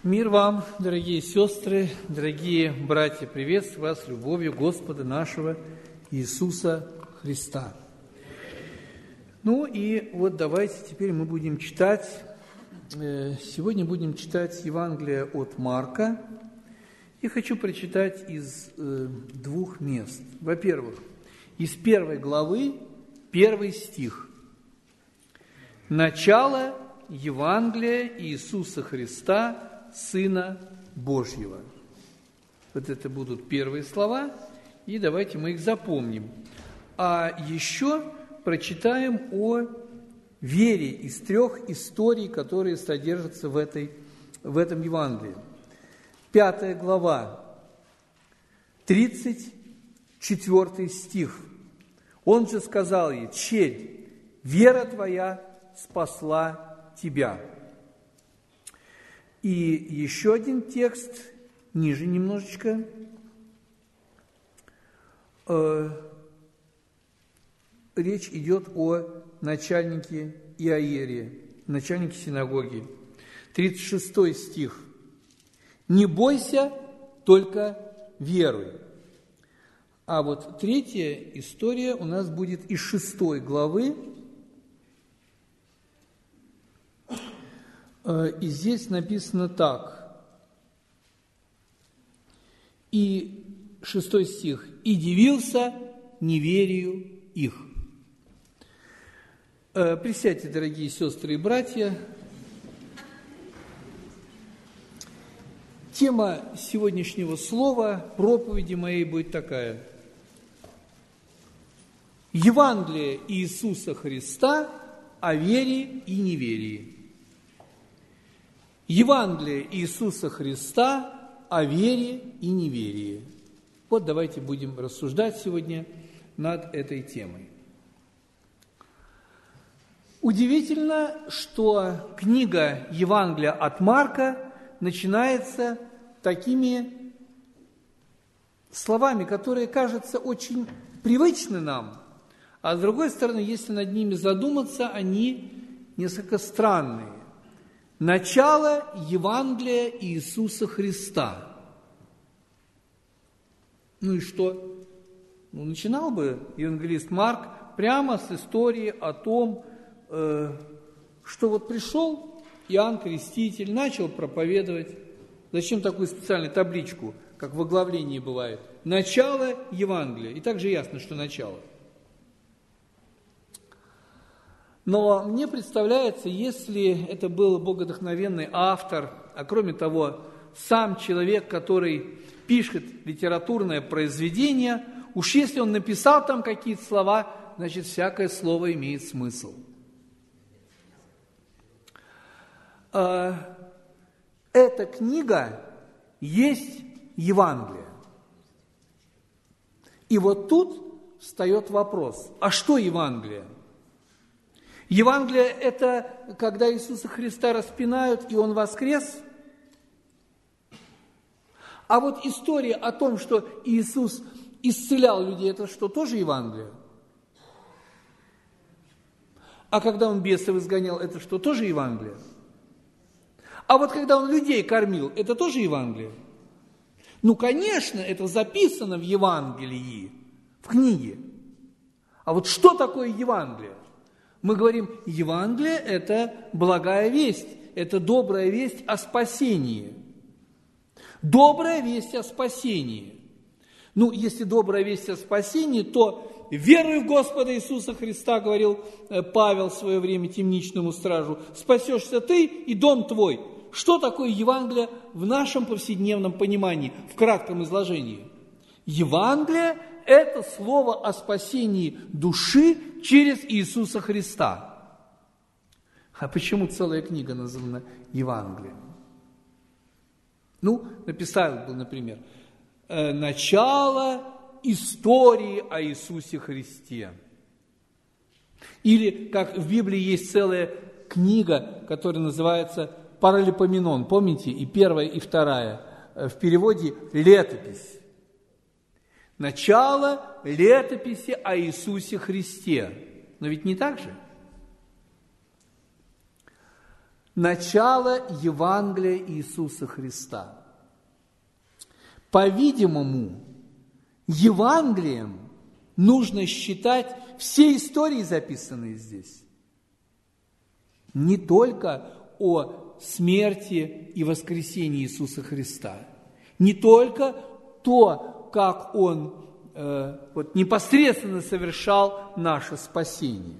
Мир вам, дорогие сестры, дорогие братья, приветствую вас любовью Господа нашего Иисуса Христа. Ну и вот давайте теперь мы будем читать, сегодня будем читать Евангелие от Марка. И хочу прочитать из двух мест. Во-первых, из 1 главы, 1 стих. Начало Евангелия Иисуса Христа, Сына Божьего. Вот это будут первые слова, и давайте мы их запомним. А еще прочитаем о вере из 3 историй, которые содержатся в этом Евангелии. 5 глава, 34 стих. Он же сказал ей: «Черь, вера твоя спасла тебя». И еще один текст, ниже немножечко. Речь идет о начальнике Иаире, начальнике синагоги. 36 стих. «Не бойся, только веруй». А вот третья история у нас будет из 6 главы. И здесь написано так. И 6 стих. «И дивился неверию их». Присядьте, дорогие сестры и братья. Тема сегодняшнего слова, проповеди моей будет такая. Евангелие Иисуса Христа о вере и неверии. Евангелие Иисуса Христа о вере и неверии. Вот давайте будем рассуждать сегодня над этой темой. Удивительно, что книга Евангелия от Марка начинается такими словами, которые кажутся очень привычны нам, а с другой стороны, если над ними задуматься, они несколько странные. Начало Евангелия Иисуса Христа. Ну и что? Начинал бы евангелист Марк прямо с истории о том, что вот пришел Иоанн Креститель, начал проповедовать. Зачем такую специальную табличку, как в оглавлении бывает? Начало Евангелия. И также ясно, что начало. Но мне представляется, если это был богодухновенный автор, а кроме того, сам человек, который пишет литературное произведение, уж если он написал там какие-то слова, значит, всякое слово имеет смысл. Эта книга есть Евангелие. И вот тут встает вопрос, а что Евангелие? Евангелие – это когда Иисуса Христа распинают, и Он воскрес? А вот история о том, что Иисус исцелял людей, это что, тоже Евангелие? А когда Он бесов изгонял, это что, тоже Евангелие? А вот когда Он людей кормил, это тоже Евангелие? Ну, конечно, это записано в Евангелии, в книге. А вот что такое Евангелие? Мы говорим, Евангелие – это благая весть, это добрая весть о спасении. Добрая весть о спасении. Ну, если добрая весть о спасении, то веруй в Господа Иисуса Христа, говорил Павел в свое время темничному стражу, спасешься ты и дом твой. Что такое Евангелие в нашем повседневном понимании, в кратком изложении? Евангелие – это слово о спасении души через Иисуса Христа. А почему целая книга названа Евангелием? Ну, написал бы, например, «Начало истории о Иисусе Христе». Или, как в Библии есть целая книга, которая называется «Паралипоменон». Помните, и 1, и 2. В переводе «Летопись». Начало летописи о Иисусе Христе. Но ведь не так же? начало Евангелия Иисуса Христа. По-видимому, Евангелием нужно считать все истории, записанные здесь. Не только о смерти и воскресении Иисуса Христа, не только то, как Он непосредственно совершал наше спасение.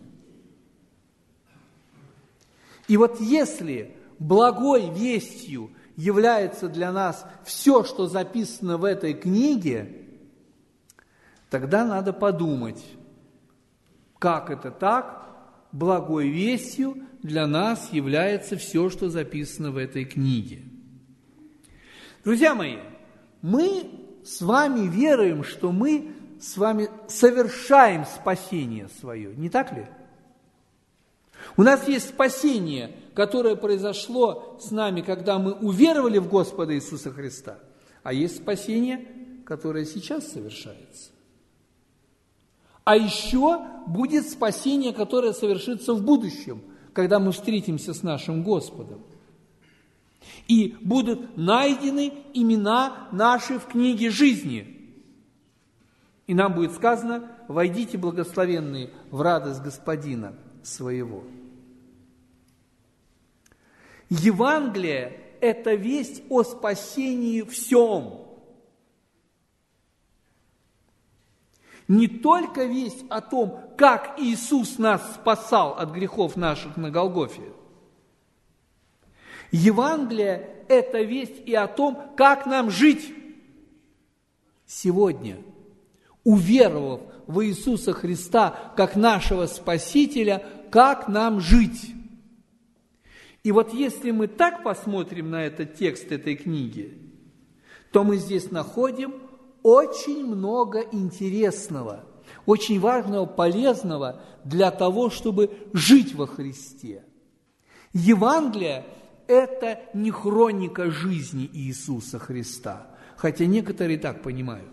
И вот если благой вестью является для нас все, что записано в этой книге, тогда надо подумать, как это так, благой вестью для нас является все, что записано в этой книге. Друзья мои, мы с вами веруем, что мы с вами совершаем спасение свое, не так ли? У нас есть спасение, которое произошло с нами, когда мы уверовали в Господа Иисуса Христа, а есть спасение, которое сейчас совершается. А еще будет спасение, которое совершится в будущем, когда мы встретимся с нашим Господом. И будут найдены имена наши в книге жизни. И нам будет сказано: «Войдите, благословенные, в радость Господина своего». Евангелие – это весть о спасении всем. Не только весть о том, как Иисус нас спасал от грехов наших на Голгофе. Евангелие – это весть и о том, как нам жить сегодня, уверовав в Иисуса Христа как нашего Спасителя, как нам жить. И вот если мы так посмотрим на этот текст этой книги, то мы здесь находим очень много интересного, очень важного, полезного для того, чтобы жить во Христе. Евангелие – это не хроника жизни Иисуса Христа, хотя некоторые так понимают.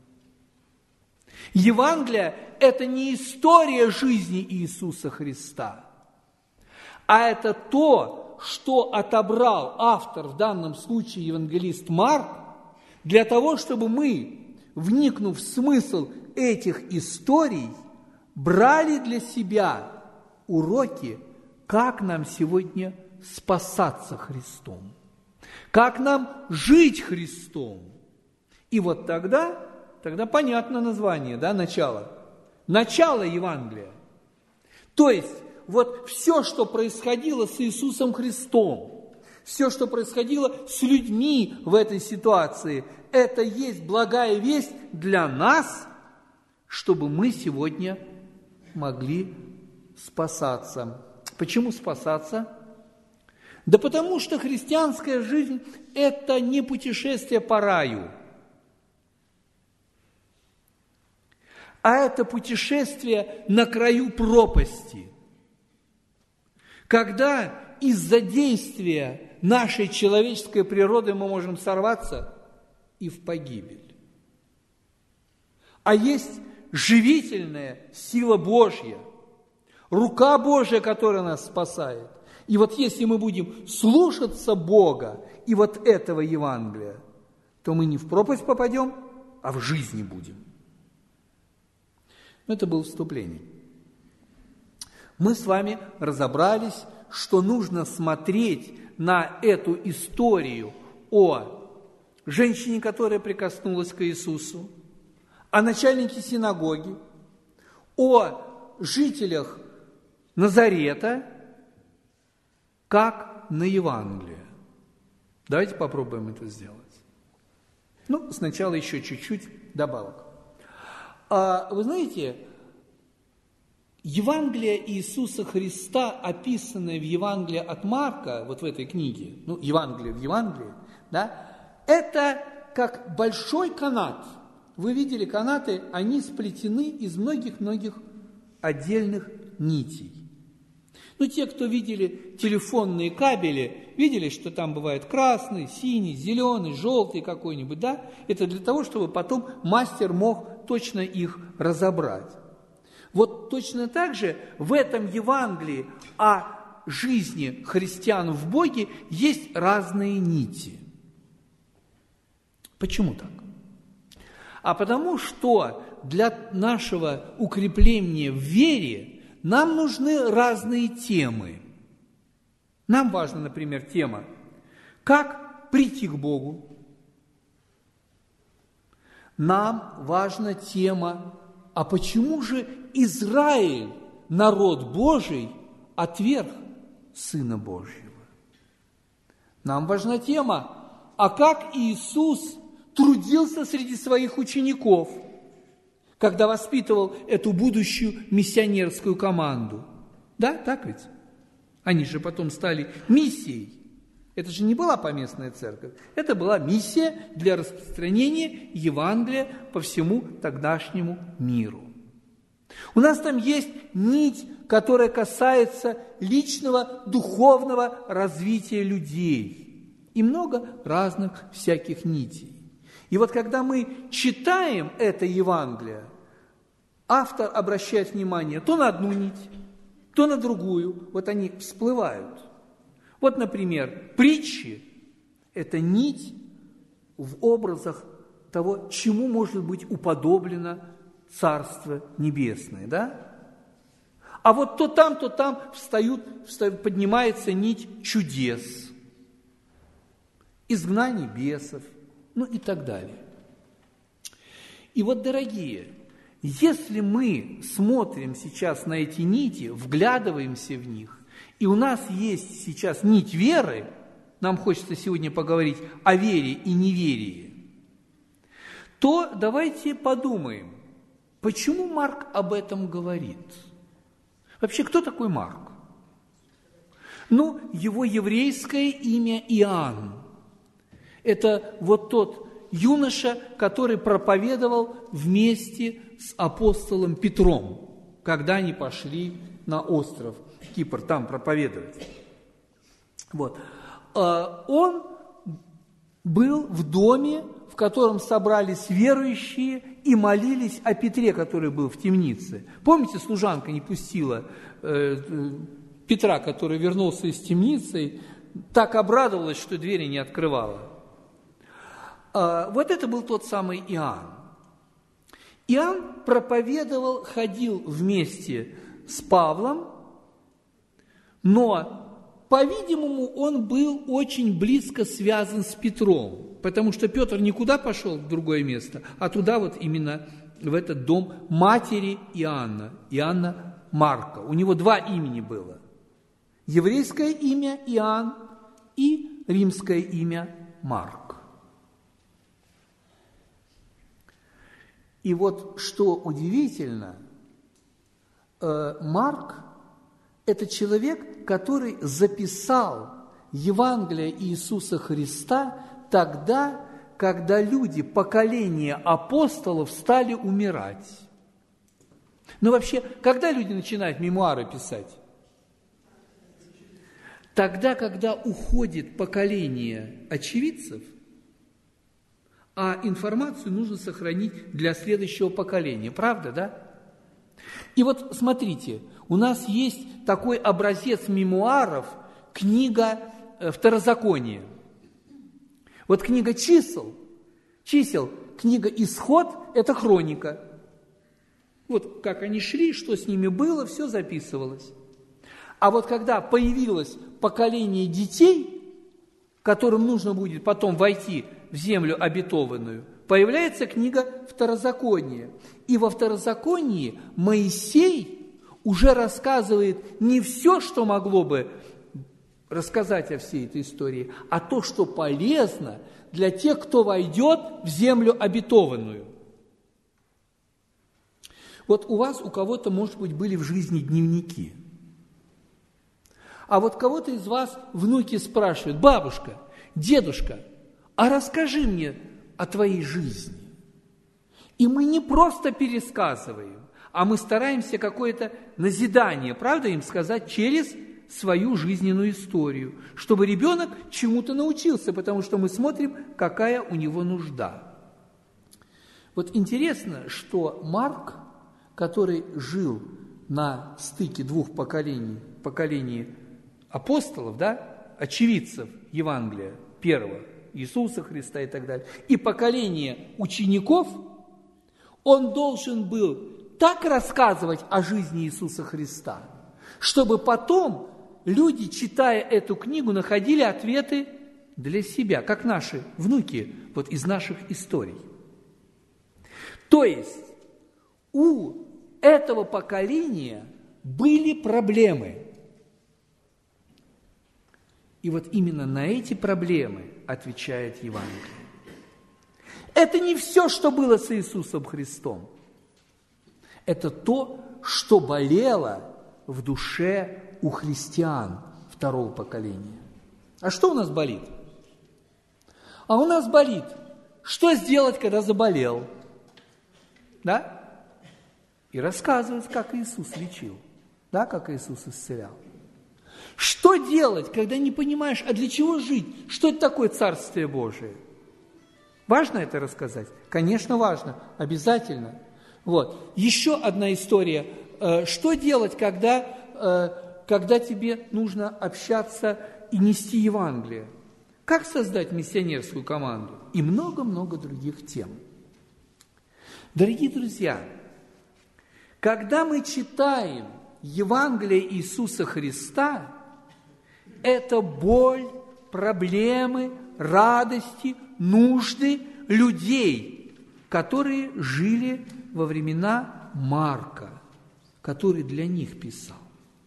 Евангелие – это не история жизни Иисуса Христа, а это то, что отобрал автор, в данном случае евангелист Марк, для того, чтобы мы, вникнув в смысл этих историй, брали для себя уроки, как нам сегодня спасаться Христом, как нам жить Христом. И вот тогда понятно название, да, начало. Начало Евангелия. То есть, вот все, что происходило с Иисусом Христом, все, что происходило с людьми в этой ситуации, это есть благая весть для нас, чтобы мы сегодня могли спасаться. Почему спасаться? Да потому что христианская жизнь – это не путешествие по раю, а это путешествие на краю пропасти, когда из-за действия нашей человеческой природы мы можем сорваться и в погибель. А есть живительная сила Божья, рука Божья, которая нас спасает. И вот если мы будем слушаться Бога и вот этого Евангелия, то мы не в пропасть попадем, а в жизни будем. Это было вступление. Мы с вами разобрались, что нужно смотреть на эту историю о женщине, которая прикоснулась к Иисусу, о начальнике синагоги, о жителях Назарета, как на Евангелие. Давайте попробуем это сделать. Сначала еще чуть-чуть добавок. Вы знаете, Евангелие Иисуса Христа, описанное в Евангелии от Марка, вот в этой книге, Евангелие в Евангелии, да, это как большой канат. Вы видели канаты, они сплетены из многих-многих отдельных нитей. Те, кто видели телефонные кабели, видели, что там бывает красный, синий, зеленый, желтый какой-нибудь, да? Это для того, чтобы потом мастер мог точно их разобрать. Вот точно так же в этом Евангелии о жизни христиан в Боге есть разные нити. Почему так? А потому что для нашего укрепления в вере нам нужны разные темы. Нам важна, например, тема «Как прийти к Богу?». Нам важна тема «А почему же Израиль, народ Божий, отверг Сына Божьего?». Нам важна тема «А как Иисус трудился среди своих учеников, когда воспитывал эту будущую миссионерскую команду?». Да, так ведь? Они же потом стали миссией. Это же не была поместная церковь, это была миссия для распространения Евангелия по всему тогдашнему миру. У нас там есть нить, которая касается личного духовного развития людей. И много разных всяких нитей. И вот когда мы читаем это Евангелие, автор обращает внимание то на одну нить, то на другую. Вот они всплывают. Вот, например, притчи – это нить в образах того, чему может быть уподоблено Царство Небесное, да? А вот то там поднимается нить чудес, изгнание бесов, ну и так далее. И вот, дорогие, если мы смотрим сейчас на эти нити, вглядываемся в них, и у нас есть сейчас нить веры, нам хочется сегодня поговорить о вере и неверии, то давайте подумаем, почему Марк об этом говорит? Вообще, кто такой Марк? Ну, его еврейское имя Иоанн. Это вот тот юноша, который проповедовал вместе с апостолом Петром, когда они пошли на остров Кипр, там проповедовать. Вот. Он был в доме, в котором собрались верующие и молились о Петре, который был в темнице. Помните, служанка не пустила Петра, который вернулся из темницы, так обрадовалась, что двери не открывала. Вот это был тот самый Иоанн. Иоанн проповедовал, ходил вместе с Павлом, но, по-видимому, он был очень близко связан с Петром, потому что Петр никуда пошел в другое место, а туда вот именно в этот дом матери Иоанна, Иоанна Марка. У него два имени было. Еврейское имя Иоанн и римское имя Марк. И вот что удивительно, Марк – это человек, который записал Евангелие Иисуса Христа тогда, когда люди, поколения апостолов, стали умирать. Но вообще, когда люди начинают мемуары писать? Тогда, когда уходит поколение очевидцев, а информацию нужно сохранить для следующего поколения. Правда, да? И вот смотрите, у нас есть такой образец мемуаров, книга Второзакония. Вот книга чисел, книга Исход – это хроника. Вот как они шли, что с ними было, все записывалось. А вот когда появилось поколение детей, которым нужно будет потом войти в землю обетованную, появляется книга Второзакония. И во Второзаконии Моисей уже рассказывает не все, что могло бы рассказать о всей этой истории, а то, что полезно для тех, кто войдет в землю обетованную. Вот у вас, у кого-то, может быть, были в жизни дневники. А вот кого-то из вас внуки спрашивают: бабушка, дедушка, а расскажи мне о твоей жизни. И мы не просто пересказываем, а мы стараемся какое-то назидание, правда, им сказать через свою жизненную историю, чтобы ребенок чему-то научился, потому что мы смотрим, какая у него нужда. Вот интересно, что Марк, который жил на стыке двух поколений апостолов, да, очевидцев Евангелия первого, Иисуса Христа и так далее, и поколение учеников, он должен был так рассказывать о жизни Иисуса Христа, чтобы потом люди, читая эту книгу, находили ответы для себя, как наши внуки вот из наших историй. То есть у этого поколения были проблемы. И вот именно на эти проблемы отвечает Евангелие. Это не все, что было с Иисусом Христом. Это то, что болело в душе у христиан второго поколения. А что у нас болит? А у нас болит, что сделать, когда заболел. Да? И рассказывать, как Иисус лечил. Да, как Иисус исцелял. Что делать, когда не понимаешь, а для чего жить? Что это такое Царствие Божие? Важно это рассказать? Конечно, важно, обязательно. Вот. Еще одна история. Что делать, когда тебе нужно общаться и нести Евангелие? Как создать миссионерскую команду? И много-много других тем. Дорогие друзья, когда мы читаем Евангелие Иисуса Христа, это боль, проблемы, радости, нужды людей, которые жили во времена Марка, который для них писал.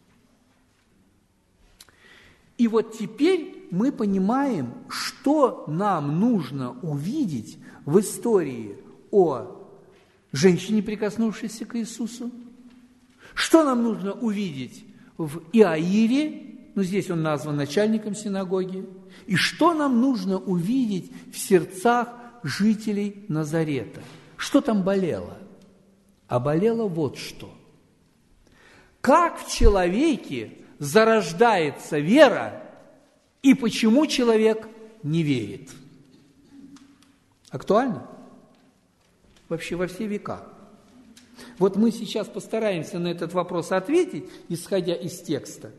И вот теперь мы понимаем, что нам нужно увидеть в истории о женщине, прикоснувшейся к Иисусу, что нам нужно увидеть в Иаире, здесь он назван начальником синагоги, и что нам нужно увидеть в сердцах жителей Назарета. Что там болело? А болело вот что. Как в человеке зарождается вера, и почему человек не верит? Актуально? Вообще во все века. Вот мы сейчас постараемся на этот вопрос ответить, исходя из текста.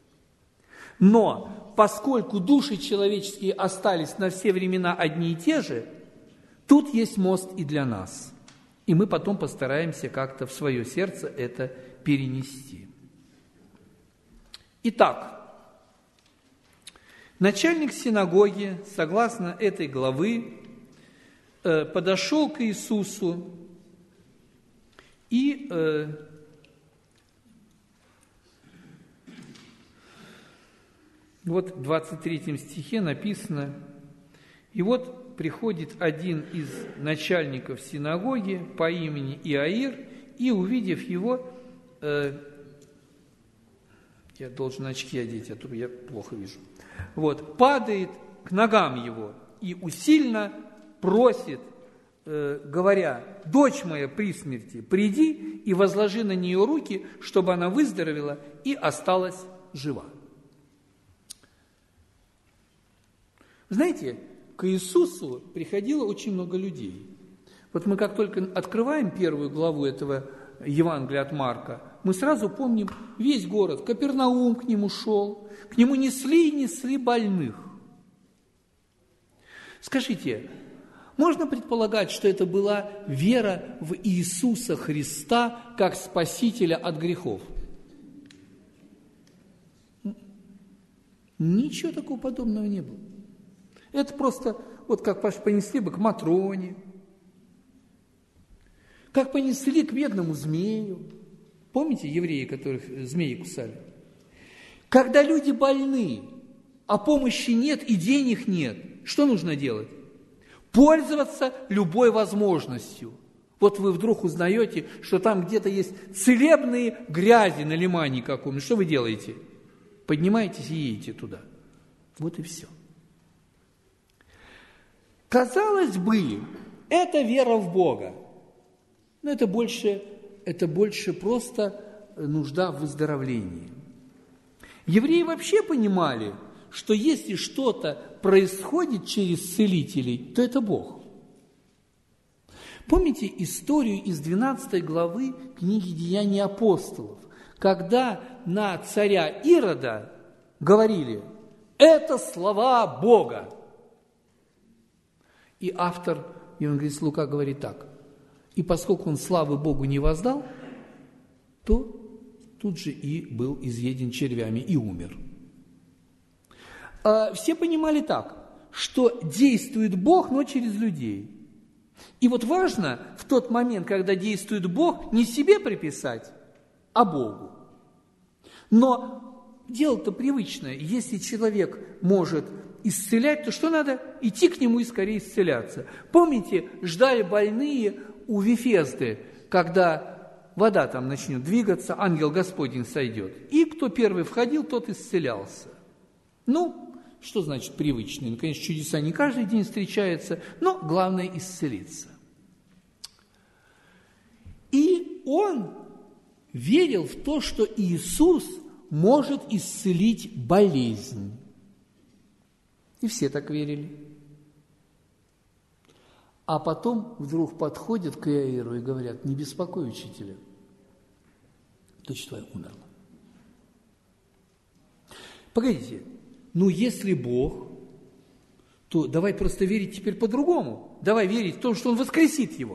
Но поскольку души человеческие остались на все времена одни и те же, тут есть мост и для нас. И мы потом постараемся как-то в свое сердце это перенести. Итак, начальник синагоги, согласно этой главы, подошел к Иисусу и вот в 23 стихе написано: «И вот приходит один из начальников синагоги по имени Иаир, и, увидев его, я должен очки одеть, а то я плохо вижу, вот, падает к ногам его и усильно просит, говоря: «Дочь моя при смерти, приди и возложи на нее руки, чтобы она выздоровела и осталась жива». Знаете, к Иисусу приходило очень много людей. Вот мы как только открываем первую главу этого Евангелия от Марка, мы сразу помним весь город. Капернаум к нему шел, к нему несли и несли больных. Скажите, можно предполагать, что это была вера в Иисуса Христа как Спасителя от грехов? Ничего такого подобного не было. Это просто, вот как понесли бы к Матроне, как понесли к бедному змею. Помните евреи, которых змеи кусали? Когда люди больны, а помощи нет и денег нет, что нужно делать? Пользоваться любой возможностью. Вот вы вдруг узнаете, что там где-то есть целебные грязи на лимане каком-нибудь. Что вы делаете? Поднимаетесь и едете туда. Вот и все. Казалось бы, это вера в Бога. Но это больше просто нужда в выздоровлении. Евреи вообще понимали, что если что-то происходит через целителей, то это Бог. Помните историю из 12 главы книги «Деяния апостолов», когда на царя Ирода говорили: это слова Бога. И автор евангелист Лука говорит так: и поскольку он славы Богу не воздал, то тут же и был изъеден червями и умер. Все понимали так, что действует Бог, но через людей. И вот важно в тот момент, когда действует Бог, не себе приписать, а Богу. Но дело-то привычное. Если человек может исцелять, то что надо? Идти к нему и скорее исцеляться. Помните, ждали больные у Вифезды, когда вода там начнет двигаться, ангел Господень сойдет. И кто первый входил, тот исцелялся. Ну, что значит привычный? Ну, конечно, чудеса не каждый день встречаются, но главное исцелиться. И он верил в то, что Иисус может исцелить болезнь. И все так верили. А потом вдруг подходят к Иаиру и говорят: не беспокой учителя, дочь твоя умерла. Погодите, ну если Бог, то давай просто верить теперь по-другому. Давай верить в то, что Он воскресит его.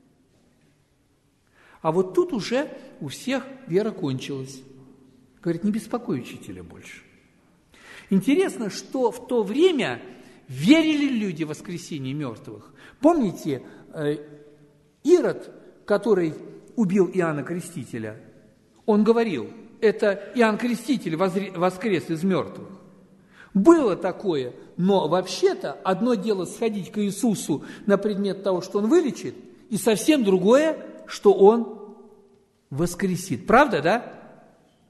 А вот тут уже у всех вера кончилась. Говорит: не беспокой учителя больше. Интересно, что в то время верили люди в воскресение мертвых. Помните, Ирод, который убил Иоанна Крестителя, он говорил: это Иоанн Креститель воскрес из мертвых. Было такое, но вообще-то одно дело сходить к Иисусу на предмет того, что Он вылечит, и совсем другое, что Он воскресит. Правда, да?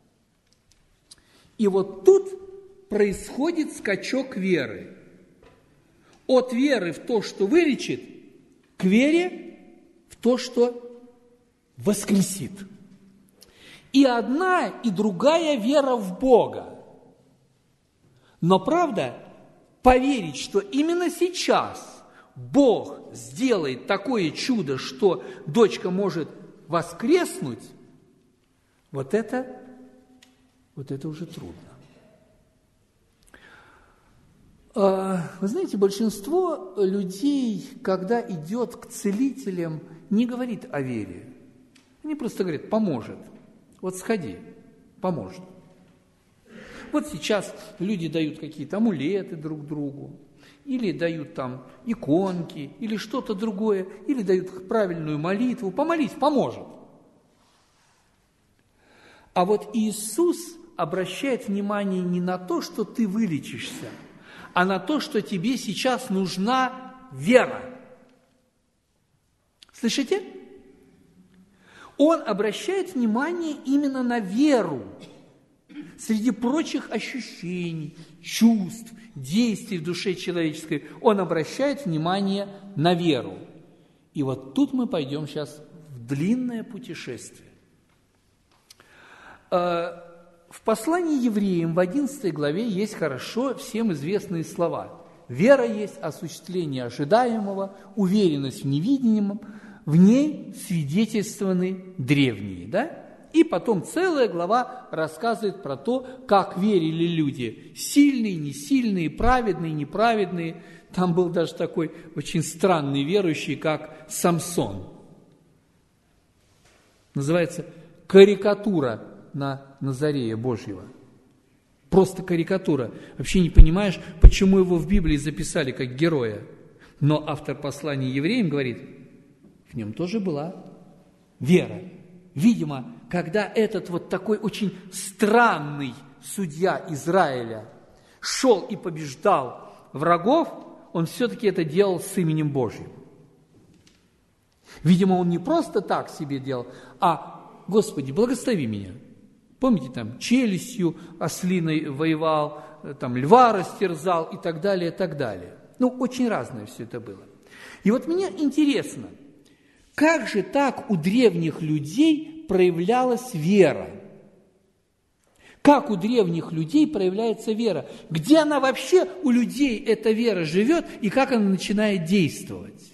И вот тут происходит скачок веры. От веры в то, что вылечит, к вере в то, что воскресит. И одна, и другая вера в Бога. Но правда, поверить, что именно сейчас Бог сделает такое чудо, что дочка может воскреснуть, вот это уже трудно. Вы знаете, большинство людей, когда идет к целителям, не говорит о вере. Они просто говорят: поможет. Вот сходи, поможет. Вот сейчас люди дают какие-то амулеты друг другу, или дают там иконки, или что-то другое, или дают правильную молитву. Помолись, поможет. А вот Иисус обращает внимание не на то, что ты вылечишься, а на то, что тебе сейчас нужна вера. Слышите? Он обращает внимание именно на веру. Среди прочих ощущений, чувств, действий в душе человеческой, он обращает внимание на веру. И вот тут мы пойдем сейчас в длинное путешествие. В послании евреям в 11 главе есть хорошо всем известные слова. Вера есть осуществление ожидаемого, уверенность в невидимом, в ней свидетельствованы древние. Да? И потом целая глава рассказывает про то, как верили люди. Сильные, несильные, праведные, неправедные. Там был даже такой очень странный верующий, как Самсон. Называется «Карикатура на Назарея Божьего». Просто карикатура. Вообще не понимаешь, почему его в Библии записали как героя. Но автор послания евреям говорит, в нем тоже была вера. Видимо, когда этот вот такой очень странный судья Израиля шел и побеждал врагов, он все-таки это делал с именем Божьим. Видимо, он не просто так себе делал, а «Господи, благослови меня». Помните, там челюстью ослиной воевал, там льва растерзал и так далее, и так далее. Ну, очень разное все это было. И вот мне интересно, как же так у древних людей проявлялась вера? Как у древних людей проявляется вера? Где она вообще у людей, эта вера, живет, и как она начинает действовать?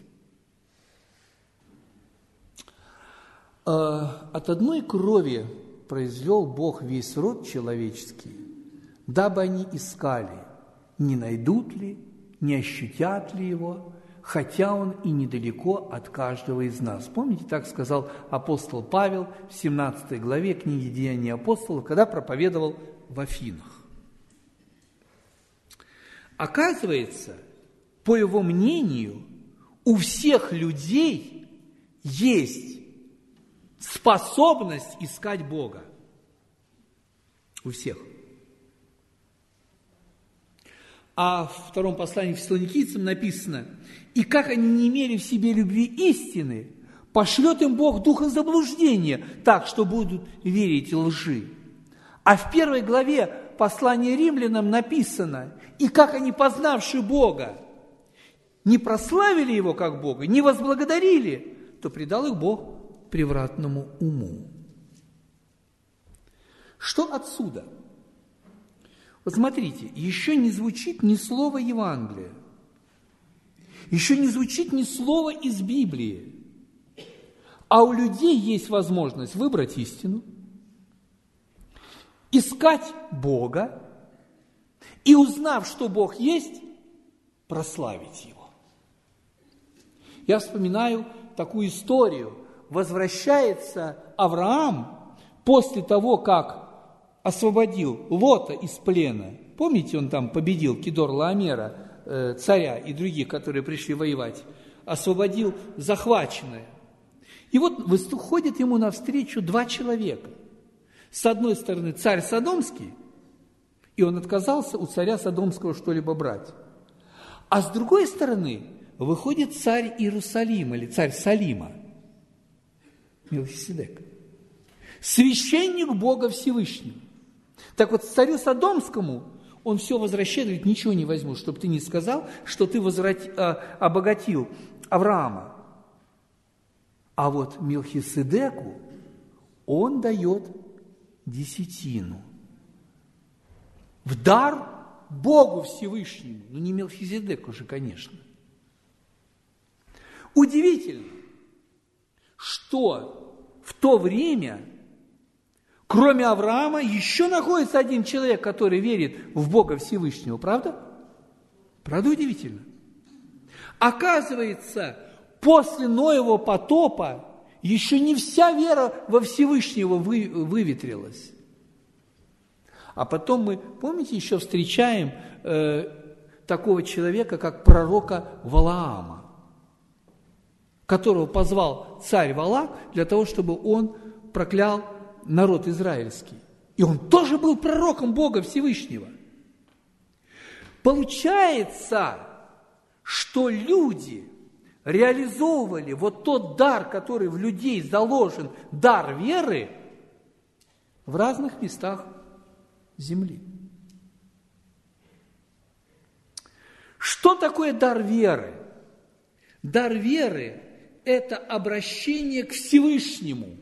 От одной крови произвел Бог весь род человеческий, дабы они искали, не найдут ли, не ощутят ли его, хотя он и недалеко от каждого из нас». Помните, так сказал апостол Павел в 17 главе книги «Деяния апостолов», когда проповедовал в Афинах. Оказывается, по его мнению, у всех людей есть способность искать Бога. У всех. А в втором послании к Фессалоникийцам написано: «И как они не имели в себе любви истины, пошлет им Бог духа заблуждения, так, что будут верить лжи». А в 1 главе послания римлянам написано: «И как они, познавши Бога, не прославили Его как Бога, не возблагодарили, то предал их Бог превратному уму». Что отсюда? Вот смотрите, еще не звучит ни слова Евангелия, еще не звучит ни слова из Библии, а у людей есть возможность выбрать истину, искать Бога и, узнав, что Бог есть, прославить Его. Я вспоминаю такую историю. Возвращается Авраам после того, как освободил Лота из плена. Помните, он там победил Кедор-Лаомера, царя и других, которые пришли воевать, освободил захваченное. И вот выходят ему навстречу два человека. С одной стороны, царь Содомский, и он отказался у царя Содомского что-либо брать. А с другой стороны, выходит царь Иерусалима, или царь Салима, Мелхиседек, священник Бога Всевышнего. Так вот, царю Содомскому он все возвращает, говорит: ничего не возьму, чтобы ты не сказал, что ты обогатил Авраама. А вот Мелхиседеку он дает десятину в дар Богу Всевышнему. Ну, не Мелхиседеку же, конечно. Удивительно, что в то время, кроме Авраама, еще находится один человек, который верит в Бога Всевышнего. Правда? Правда удивительно? Оказывается, после Ноева потопа еще не вся вера во Всевышнего выветрилась. А потом мы, помните, еще встречаем такого человека, как пророка Валаама, которого позвал царь Валак для того, чтобы он проклял народ израильский. И он тоже был пророком Бога Всевышнего. Получается, что люди реализовывали вот тот дар, который в людей заложен, дар веры, в разных местах земли. Что такое дар веры? Дар веры – это обращение к Всевышнему.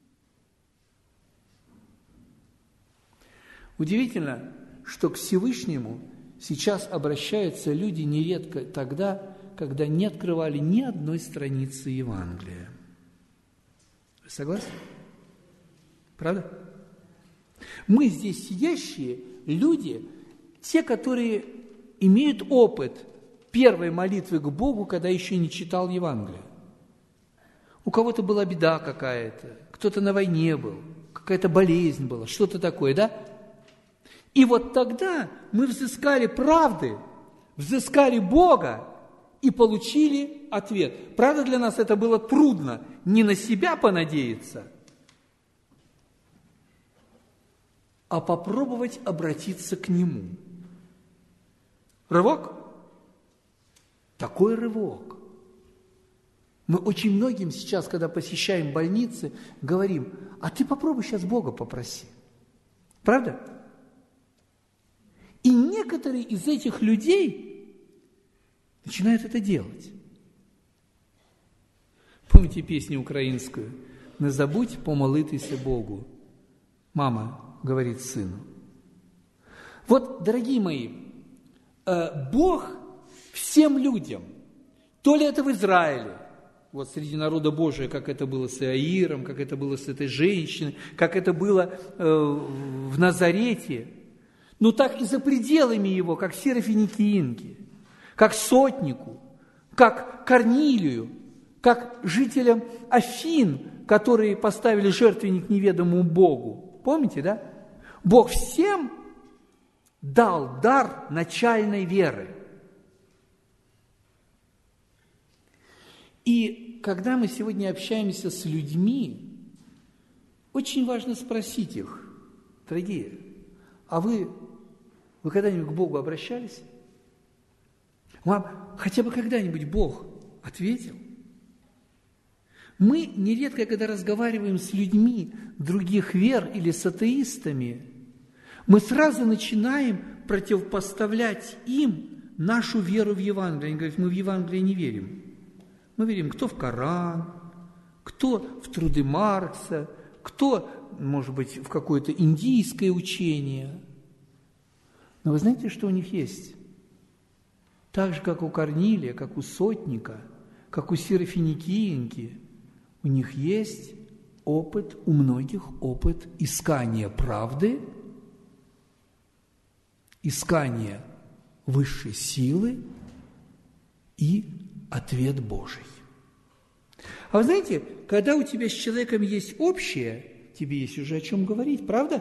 Удивительно, что к Всевышнему сейчас обращаются люди нередко тогда, когда не открывали ни одной страницы Евангелия. Вы согласны? Правда? Мы здесь сидящие люди, те, которые имеют опыт первой молитвы к Богу, когда еще не читал Евангелие. У кого-то была беда какая-то, кто-то на войне был, какая-то болезнь была, что-то такое, да? И вот тогда мы взыскали правды, взыскали Бога и получили ответ. Правда, для нас это было трудно, не на себя понадеяться, а попробовать обратиться к Нему. Рывок? Такой рывок. Мы очень многим сейчас, когда посещаем больницы, говорим: а ты попробуй сейчас Бога попроси. Правда? И некоторые из этих людей начинают это делать. Помните песню украинскую? «Не забудь помолитися Богу». Мама говорит сыну. Вот, дорогие мои, Бог всем людям, то ли это в Израиле, вот среди народа Божия, как это было с Иаиром, как это было с этой женщиной, как это было в Назарете, но так и за пределами его, как сирофиникиинке, как сотнику, как Корнилию, как жителям Афин, которые поставили жертвенник неведомому Богу. Помните, да? Бог всем дал дар начальной веры. И когда мы сегодня общаемся с людьми, очень важно спросить их: дорогие, а вы когда-нибудь к Богу обращались? Вам хотя бы когда-нибудь Бог ответил? Мы нередко, когда разговариваем с людьми других вер или с атеистами, мы сразу начинаем противопоставлять им нашу веру в Евангелие. Они говорят: мы в Евангелие не верим. Мы верим кто в Коран, кто в труды Маркса, кто, может быть, в какое-то индийское учение. Но вы знаете, что у них есть? Так же, как у Корнилия, как у сотника, как у сирофиникиинки, у них есть опыт, у многих опыт искания правды, искания высшей силы и ответ Божий. А вы знаете, когда у тебя с человеком есть общее, тебе есть уже о чем говорить, правда?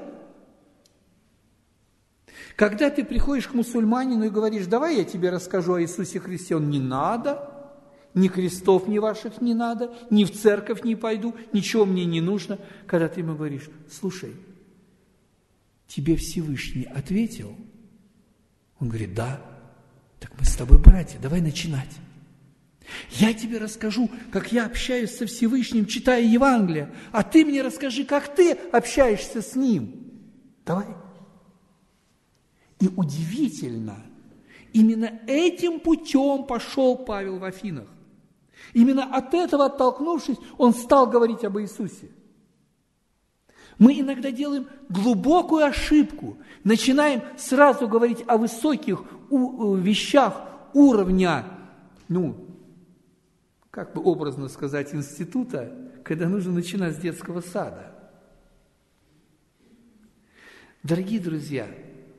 Когда ты приходишь к мусульманину и говоришь: давай я тебе расскажу о Иисусе Христе, он: не надо, ни крестов ни ваших не надо, ни в церковь не пойду, ничего мне не нужно. Когда ты ему говоришь: слушай, тебе Всевышний ответил? Он говорит: да. Так мы с тобой братья, давай начинать. Я тебе расскажу, как я общаюсь со Всевышним, читая Евангелие, а ты мне расскажи, как ты общаешься с Ним. Давай. И удивительно, именно этим путем пошел Павел в Афинах. Именно от этого оттолкнувшись, он стал говорить об Иисусе. Мы иногда делаем глубокую ошибку, начинаем сразу говорить о высоких вещах уровня, как бы образно сказать, института, когда нужно начинать с детского сада. Дорогие друзья,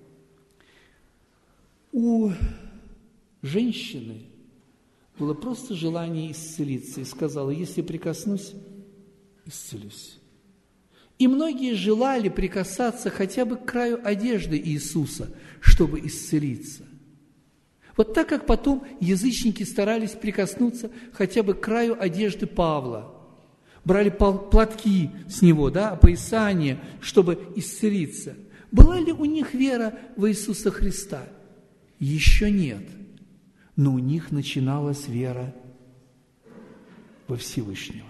у женщины было просто желание исцелиться, и сказала: если прикоснусь, исцелюсь. И многие желали прикасаться хотя бы к краю одежды Иисуса, чтобы исцелиться. Вот так как потом язычники старались прикоснуться хотя бы к краю одежды Павла, брали платки с него, опоясание, чтобы исцелиться. Была ли у них вера в Иисуса Христа? Еще нет. Но у них начиналась вера во Всевышнего.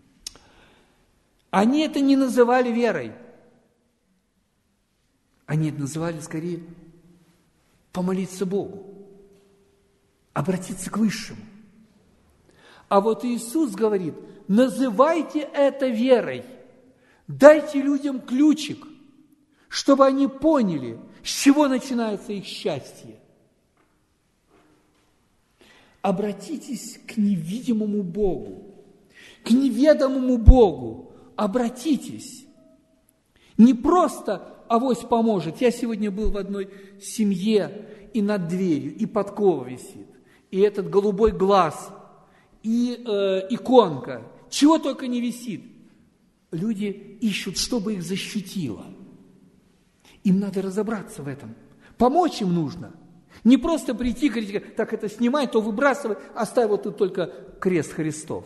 Они это не называли верой. Они это называли, скорее, помолиться Богу, обратиться к Высшему. А вот Иисус говорит: называйте это верой, дайте людям ключик, чтобы они поняли, с чего начинается их счастье. Обратитесь к невидимому Богу, к неведомому Богу. Обратитесь. Не просто авось поможет. Я сегодня был в одной семье, и над дверью, и подкова висит, и этот голубой глаз, и иконка. Чего только не висит. Люди ищут, чтобы их защитило. Им надо разобраться в этом. Помочь им нужно. Не просто прийти и говорить: так это снимай, то выбрасывай, оставь вот тут только крест Христов.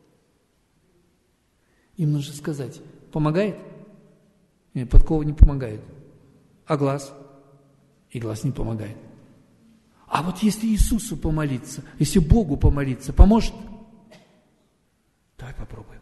Им нужно сказать: помогает? Нет, подкова не помогает. А глаз? И глаз не помогает. А вот если Иисусу помолиться, если Богу помолиться, поможет? Давай попробуем.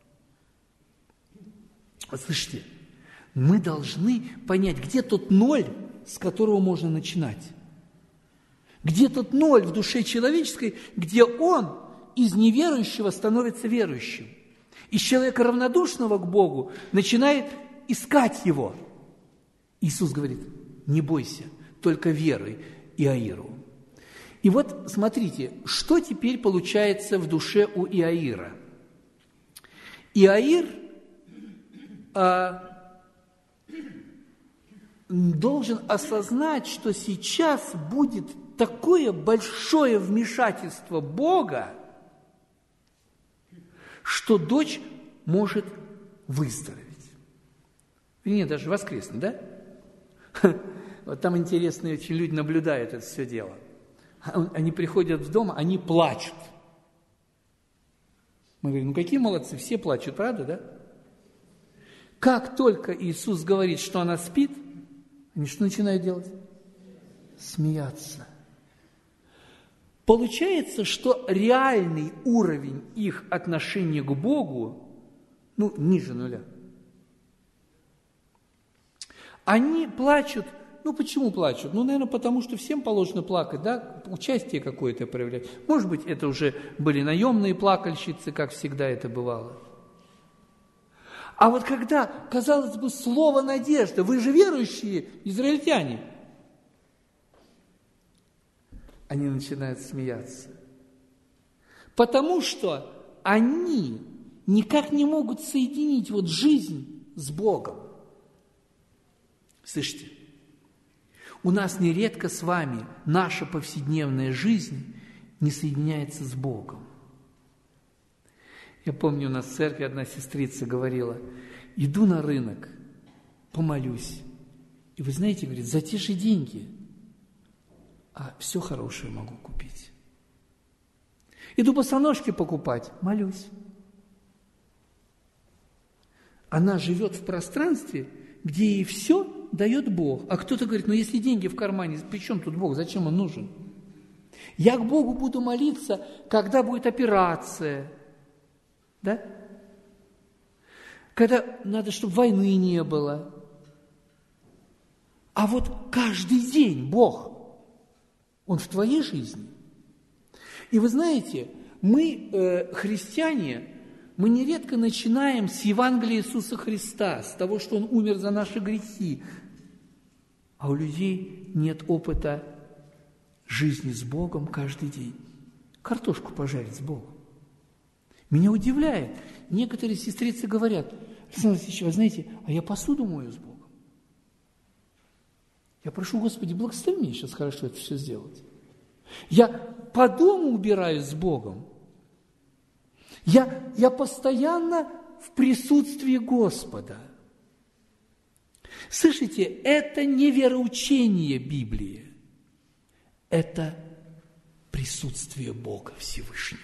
Слышите, мы должны понять, где тот ноль, с которого можно начинать. Где тот ноль в душе человеческой, где он из неверующего становится верующим. Из человека равнодушного к Богу начинает искать его. Иисус говорит: не бойся, только веруй Иаиру. И вот смотрите, что теперь получается в душе у Иаира. Иаир должен осознать, что сейчас будет такое большое вмешательство Бога, что дочь может выздороветь. Нет, даже воскреснуть, да? Вот там интересные очень люди наблюдают это все дело. Они приходят в дом, они плачут. Мы говорим, ну какие молодцы, все плачут, правда, да? Как только Иисус говорит, что она спит, они что начинают делать? Смеяться. Получается, что реальный уровень их отношения к Богу, ниже нуля. Они плачут. Почему плачут? Наверное, потому что всем положено плакать, да? Участие какое-то проявлять. Может быть, это уже были наемные плакальщицы, как всегда это бывало. А вот когда, казалось бы, слово надежда, вы же верующие израильтяне, они начинают смеяться. Потому что они никак не могут соединить жизнь с Богом. Слышите? У нас нередко с вами наша повседневная жизнь не соединяется с Богом. Я помню, у нас в церкви одна сестрица говорила, иду на рынок, помолюсь. И вы знаете, говорит, за те же деньги, а все хорошее могу купить. Иду босоножки покупать, молюсь. Она живет в пространстве, где ей все дает Бог. А кто-то говорит, если деньги в кармане, при чем тут Бог, зачем он нужен? Я к Богу буду молиться, когда будет операция, да? Когда надо, чтобы войны не было. А вот каждый день Бог, Он в твоей жизни. И вы знаете, мы, христиане, мы нередко начинаем с Евангелия Иисуса Христа, с того, что Он умер за наши грехи. А у людей нет опыта жизни с Богом каждый день. Картошку пожарить с Богом. Меня удивляет. Некоторые сестрицы говорят, Александр Алексеевич, вы знаете, а я посуду мою с Богом. Я прошу, Господи, благослови меня сейчас хорошо это все сделать. Я по дому убираюсь с Богом. Я постоянно в присутствии Господа. Слышите, это не вероучение Библии, это присутствие Бога Всевышнего.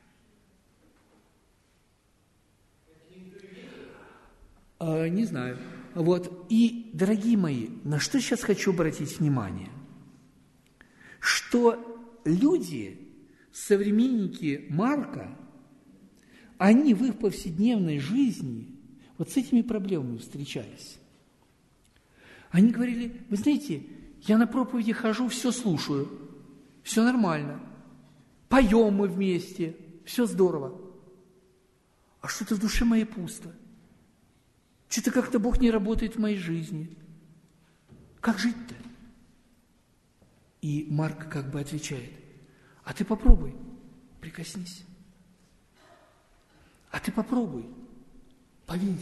Не знаю. И, дорогие мои, на что сейчас хочу обратить внимание? Что люди, современники Марка, они в их повседневной жизни с этими проблемами встречались. Они говорили, вы знаете, я на проповеди хожу, все слушаю, все нормально, поем мы вместе, все здорово. А что-то в душе моей пусто. Что-то как-то Бог не работает в моей жизни. Как жить-то? И Марк отвечает, а ты попробуй, прикоснись. А ты попробуй, поверь.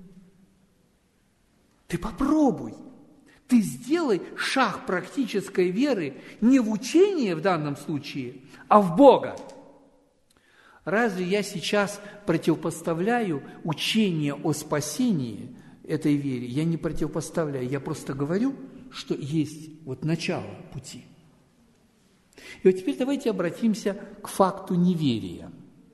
Ты попробуй. Ты сделай шаг практической веры не в учение в данном случае, а в Бога. Разве я сейчас противопоставляю учение о спасении этой вере? Я не противопоставляю, я просто говорю, что есть начало пути. И теперь давайте обратимся к факту неверия.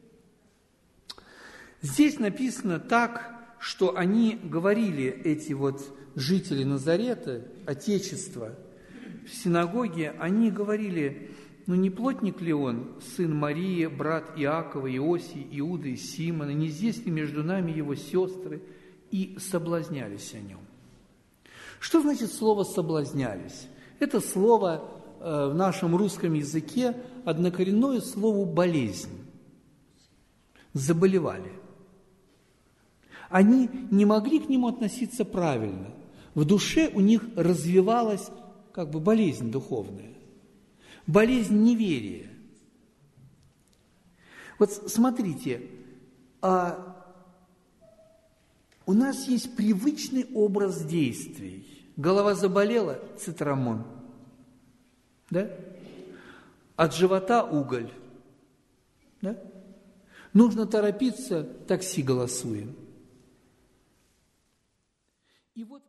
Здесь написано так, что они говорили, эти жители Назарета, Отечества, в синагоге, они говорили, не плотник ли он, сын Марии, брат Иакова, Иосии, Иуды, Симона, не здесь ли между нами его сестры? И соблазнялись о нем. Что значит слово «соблазнялись»? Это слово в нашем русском языке однокоренное слову «болезнь». Заболевали. Они не могли к нему относиться правильно. В душе у них развивалась болезнь духовная, болезнь неверия. Смотрите, у нас есть привычный образ действий. Голова заболела – цитрамон. Да? От живота уголь. Да? Нужно торопиться, такси голосуем. И вот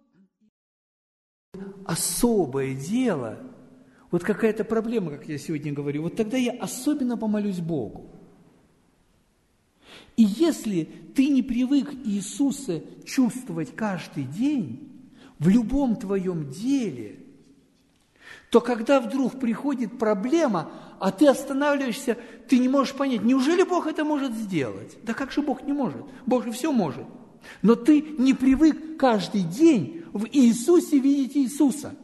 особое дело, вот какая-то проблема, как я сегодня говорю, вот тогда я особенно помолюсь Богу. И если ты не привык Иисуса чувствовать каждый день, в любом твоем деле, то когда вдруг приходит проблема, а ты останавливаешься, ты не можешь понять, неужели Бог это может сделать? Да как же Бог не может? Бог же все может. Но ты не привык каждый день в Иисусе видеть Иисуса.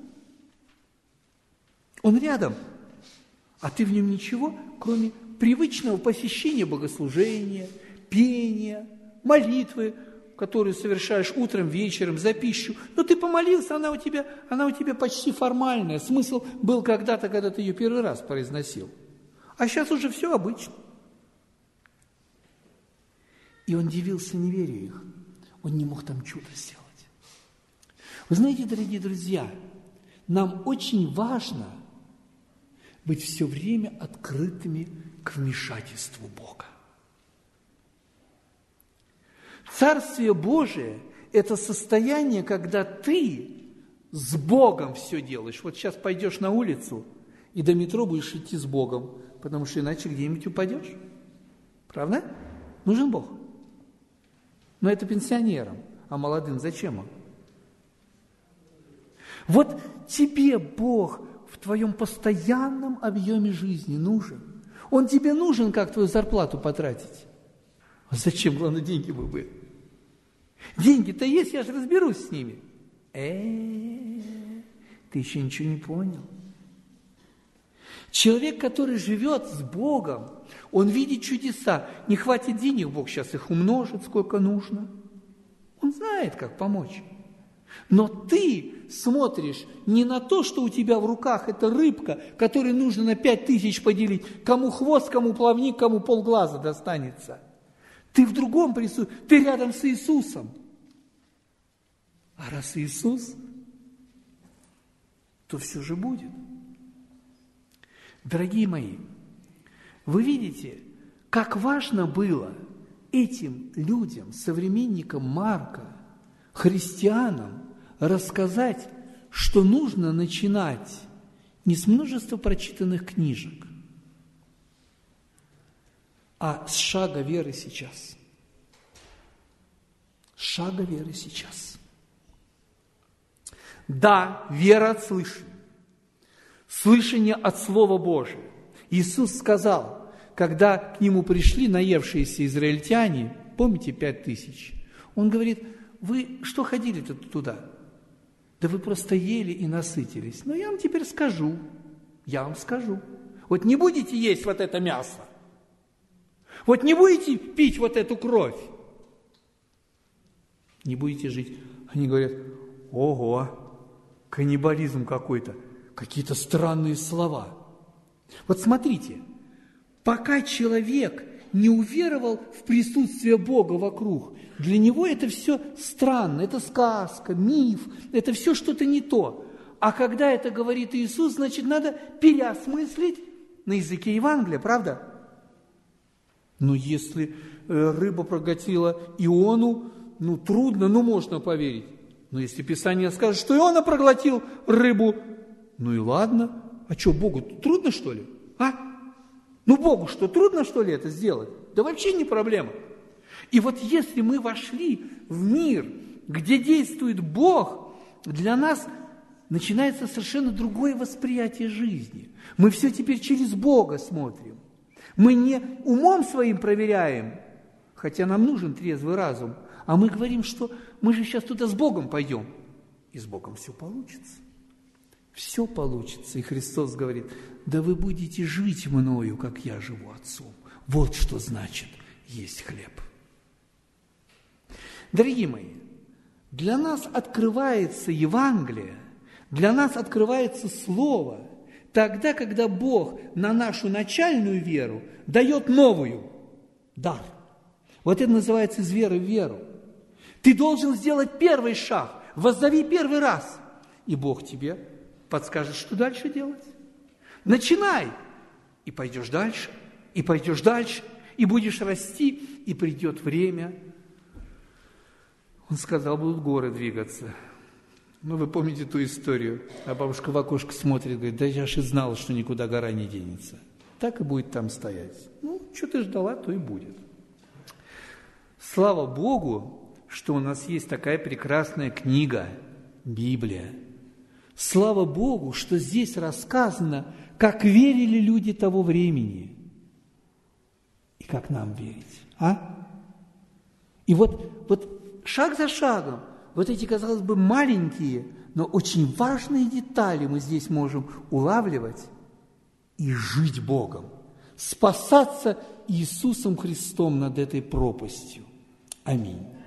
Он рядом, а ты в нем ничего, кроме привычного посещения богослужения, пения, молитвы, которую совершаешь утром, вечером, за пищу. Но ты помолился, она у тебя почти формальная. Смысл был когда-то, когда ты ее первый раз произносил. А сейчас уже все обычно. И он дивился неверию их. Он не мог там чудо сделать. Вы знаете, дорогие друзья, нам очень важно быть все время открытыми к вмешательству Бога. Царствие Божие – это состояние, когда ты с Богом все делаешь. Вот сейчас пойдешь на улицу и до метро будешь идти с Богом, потому что иначе где-нибудь упадешь. Правда? Нужен Бог. Но это пенсионерам, а молодым зачем он? Вот тебе Бог в твоем постоянном объеме жизни нужен. Он тебе нужен, как твою зарплату потратить. А зачем, главное, деньги были? Деньги-то есть, я же разберусь с ними. Ты еще ничего не понял. Человек, который живет с Богом, он видит чудеса. Не хватит денег, Бог сейчас их умножит, сколько нужно. Он знает, как помочь. Но ты смотришь не на то, что у тебя в руках эта рыбка, которой нужно на 5000 поделить, кому хвост, кому плавник, кому полглаза достанется. Ты в другом присутствии, ты рядом с Иисусом. А раз Иисус, то все же будет. Дорогие мои, вы видите, как важно было этим людям, современникам Марка, христианам, рассказать, что нужно начинать не с множества прочитанных книжек, а с шага веры сейчас. С шага веры сейчас. Да, вера от слышания. Слышание от Слова Божия. Иисус сказал, когда к Нему пришли наевшиеся израильтяне, помните 5000, Он говорит, вы что ходили-то туда? Да вы просто ели и насытились. Но я вам теперь скажу, Вот не будете есть вот это мясо, вот не будете пить вот эту кровь, не будете жить. Они говорят, ого, каннибализм какой-то, какие-то странные слова. Вот смотрите, пока человек не уверовал в присутствие Бога вокруг, для него это все странно, это сказка, миф, это все что-то не то. А когда это говорит Иисус, значит, надо переосмыслить на языке Евангелия, правда? Но если рыба проглотила Иону, трудно, можно поверить. Но если Писание скажет, что Иона проглотил рыбу, и ладно. А что, Богу трудно, что ли? Богу что, трудно, что ли, это сделать? Да вообще не проблема. И вот если мы вошли в мир, где действует Бог, для нас начинается совершенно другое восприятие жизни. Мы все теперь через Бога смотрим. Мы не умом своим проверяем, хотя нам нужен трезвый разум, а мы говорим, что мы же сейчас туда с Богом пойдем. И с Богом все получится. Все получится. И Христос говорит, да вы будете жить мною, как я живу Отцом. Вот что значит есть хлеб. Дорогие мои, для нас открывается Евангелие, для нас открывается Слово, тогда, когда Бог на нашу начальную веру дает новую дар. Вот это называется из веры в веру. Ты должен сделать первый шаг, воззови первый раз. и Бог тебе подскажет, что дальше делать. Начинай, и пойдешь дальше, и пойдешь дальше, и будешь расти, и придет время. Он сказал, будут горы двигаться. Ну, вы помните ту историю, а бабушка в окошко смотрит, говорит, да я же знала, что никуда гора не денется. Так и будет там стоять. Ну, что ты ждала, то и будет. Слава Богу, что у нас есть такая прекрасная книга, Библия. Слава Богу, что здесь рассказано, как верили люди того времени. И как нам верить, а? И вот шаг за шагом, вот эти, казалось бы, маленькие, но очень важные детали мы здесь можем улавливать и жить Богом, спасаться Иисусом Христом над этой пропастью. Аминь.